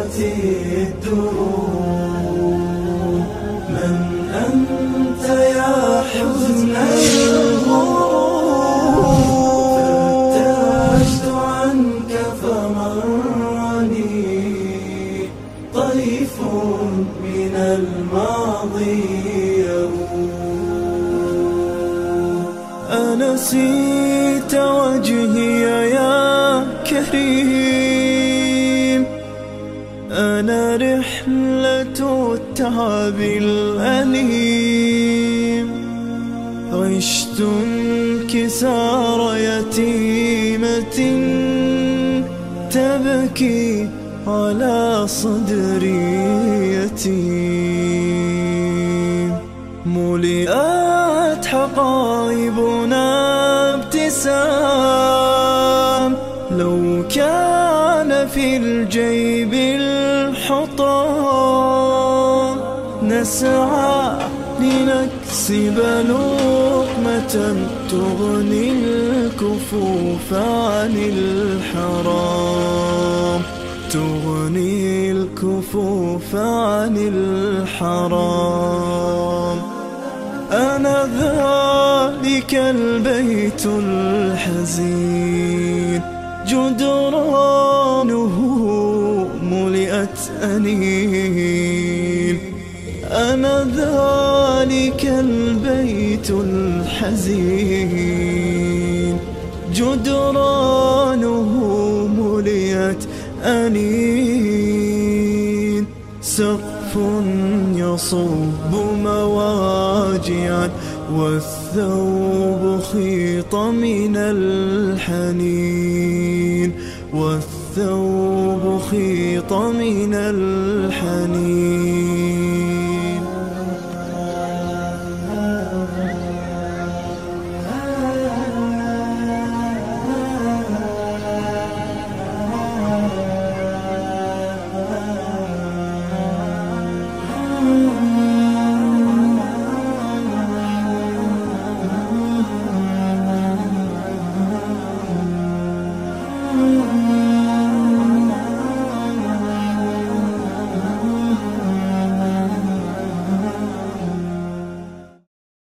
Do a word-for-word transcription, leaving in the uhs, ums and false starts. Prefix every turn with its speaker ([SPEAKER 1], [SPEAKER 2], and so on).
[SPEAKER 1] كثرة الدروب. من أنت يا حزن الغروب؟ فتشت عنك فمرني طيف من الماضي يوم. أنسيت وجهي يا كريم؟ أنا رحلة التعب الأليم، عشت انكسار يتيمة تبكي على صدري يتيم. ملئت حقائبنا ابتسام، لو كان في الجيب الحطام نسعى لنكسب لقمة تغني الكفوف عن الحرام، تغني الكفوف عن الحرام. أنا ذلك البيت الحزين، جدرانه ملئت أنين. أنا ذلك البيت الحزين، جدرانه ملئت أنين. سقف يصب مواجعا، والثوب خيط من الحنين، والثوب خيط من الحنين.